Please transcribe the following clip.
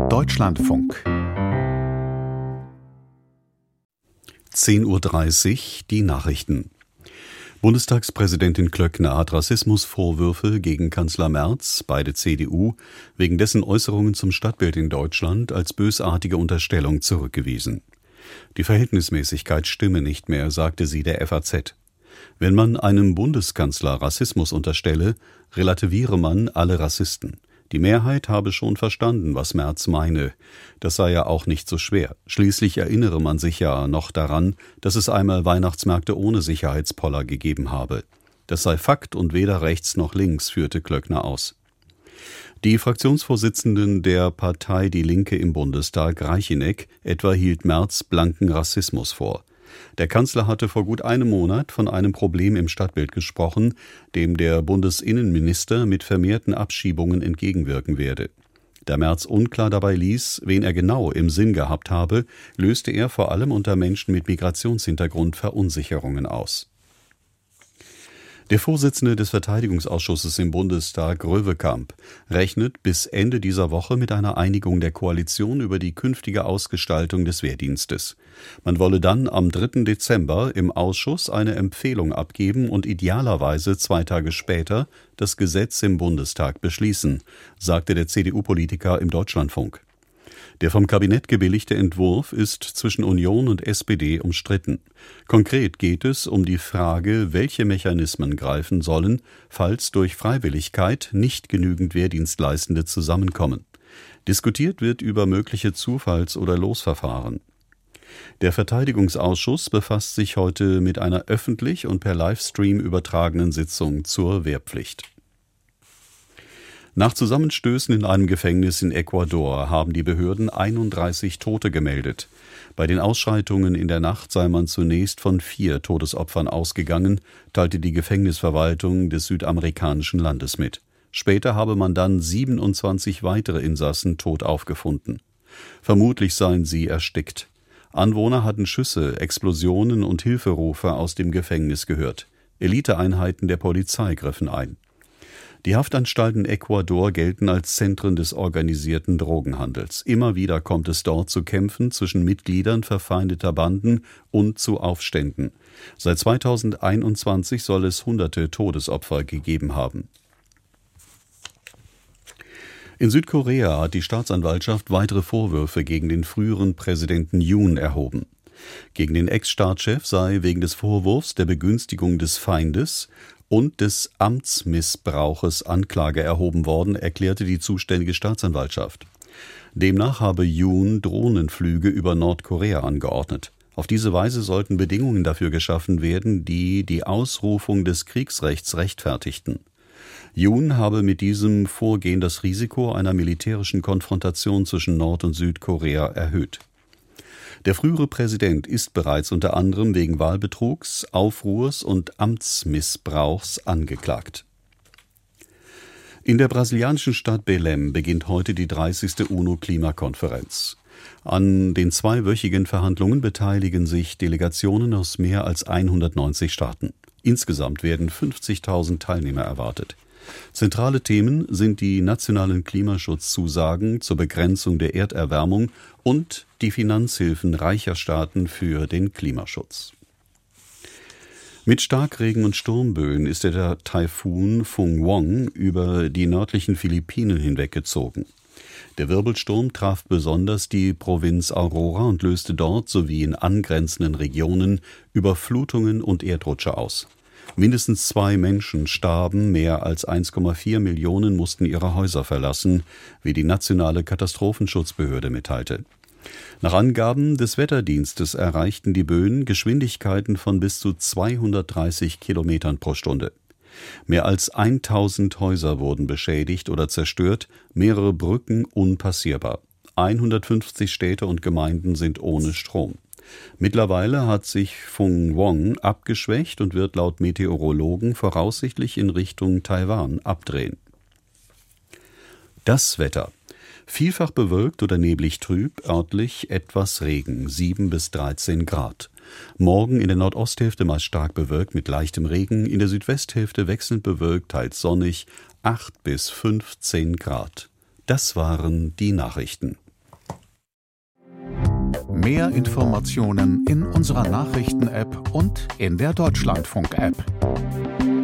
Deutschlandfunk 10:30 Uhr die Nachrichten. Bundestagspräsidentin Klöckner hat Rassismusvorwürfe gegen Kanzler Merz, beide CDU, wegen dessen Äußerungen zum Stadtbild in Deutschland als bösartige Unterstellung zurückgewiesen. Die Verhältnismäßigkeit stimme nicht mehr, sagte sie der FAZ. Wenn man einem Bundeskanzler Rassismus unterstelle, relativiere man alle Rassisten. Die Mehrheit habe schon verstanden, was Merz meine. Das sei ja auch nicht so schwer. Schließlich erinnere man sich ja noch daran, dass es einmal Weihnachtsmärkte ohne Sicherheitspoller gegeben habe. Das sei Fakt und weder rechts noch links, führte Klöckner aus. Die Fraktionsvorsitzenden der Partei Die Linke im Bundestag, Reicheneck, etwa hielt Merz blanken Rassismus vor. Der Kanzler hatte vor gut einem Monat von einem Problem im Stadtbild gesprochen, dem der Bundesinnenminister mit vermehrten Abschiebungen entgegenwirken werde. Da Merz unklar dabei ließ, wen er genau im Sinn gehabt habe, löste er vor allem unter Menschen mit Migrationshintergrund Verunsicherungen aus. Der Vorsitzende des Verteidigungsausschusses im Bundestag, Röwekamp, rechnet bis Ende dieser Woche mit einer Einigung der Koalition über die künftige Ausgestaltung des Wehrdienstes. Man wolle dann am 3. Dezember im Ausschuss eine Empfehlung abgeben und idealerweise 2 Tage später das Gesetz im Bundestag beschließen, sagte der CDU-Politiker im Deutschlandfunk. Der vom Kabinett gebilligte Entwurf ist zwischen Union und SPD umstritten. Konkret geht es um die Frage, welche Mechanismen greifen sollen, falls durch Freiwilligkeit nicht genügend Wehrdienstleistende zusammenkommen. Diskutiert wird über mögliche Zufalls- oder Losverfahren. Der Verteidigungsausschuss befasst sich heute mit einer öffentlich und per Livestream übertragenen Sitzung zur Wehrpflicht. Nach Zusammenstößen in einem Gefängnis in Ecuador haben die Behörden 31 Tote gemeldet. Bei den Ausschreitungen in der Nacht sei man zunächst von 4 Todesopfern ausgegangen, teilte die Gefängnisverwaltung des südamerikanischen Landes mit. Später habe man dann 27 weitere Insassen tot aufgefunden. Vermutlich seien sie erstickt. Anwohner hatten Schüsse, Explosionen und Hilferufe aus dem Gefängnis gehört. Eliteeinheiten der Polizei griffen ein. Die Haftanstalten Ecuador gelten als Zentren des organisierten Drogenhandels. Immer wieder kommt es dort zu Kämpfen zwischen Mitgliedern verfeindeter Banden und zu Aufständen. Seit 2021 soll es hunderte Todesopfer gegeben haben. In Südkorea hat die Staatsanwaltschaft weitere Vorwürfe gegen den früheren Präsidenten Yoon erhoben. Gegen den Ex-Staatschef sei wegen des Vorwurfs der Begünstigung des Feindes und des Amtsmissbrauches Anklage erhoben worden, erklärte die zuständige Staatsanwaltschaft. Demnach habe Yoon Drohnenflüge über Nordkorea angeordnet. Auf diese Weise sollten Bedingungen dafür geschaffen werden, die die Ausrufung des Kriegsrechts rechtfertigten. Yoon habe mit diesem Vorgehen das Risiko einer militärischen Konfrontation zwischen Nord- und Südkorea erhöht. Der frühere Präsident ist bereits unter anderem wegen Wahlbetrugs, Aufruhrs und Amtsmissbrauchs angeklagt. In der brasilianischen Stadt Belém beginnt heute die 30. UNO-Klimakonferenz. An den 2-wöchigen Verhandlungen beteiligen sich Delegationen aus mehr als 190 Staaten. Insgesamt werden 50.000 Teilnehmer erwartet. Zentrale Themen sind die nationalen Klimaschutzzusagen zur Begrenzung der Erderwärmung und die Finanzhilfen reicher Staaten für den Klimaschutz. Mit Starkregen und Sturmböen ist der Taifun Phung Wong über die nördlichen Philippinen hinweggezogen. Der Wirbelsturm traf besonders die Provinz Aurora und löste dort sowie in angrenzenden Regionen Überflutungen und Erdrutsche aus. Mindestens 2 Menschen starben, mehr als 1,4 Millionen mussten ihre Häuser verlassen, wie die nationale Katastrophenschutzbehörde mitteilte. Nach Angaben des Wetterdienstes erreichten die Böen Geschwindigkeiten von bis zu 230 Kilometern pro Stunde. Mehr als 1000 Häuser wurden beschädigt oder zerstört, mehrere Brücken unpassierbar. 150 Städte und Gemeinden sind ohne Strom. Mittlerweile hat sich Phung Wong abgeschwächt und wird laut Meteorologen voraussichtlich in Richtung Taiwan abdrehen. Das Wetter. Vielfach bewölkt oder neblig trüb, örtlich etwas Regen, 7 bis 13 Grad. Morgen in der Nordosthälfte meist stark bewölkt mit leichtem Regen, in der Südwesthälfte wechselnd bewölkt, teils sonnig, 8 bis 15 Grad. Das waren die Nachrichten. Mehr Informationen in unserer Nachrichten-App und in der Deutschlandfunk-App.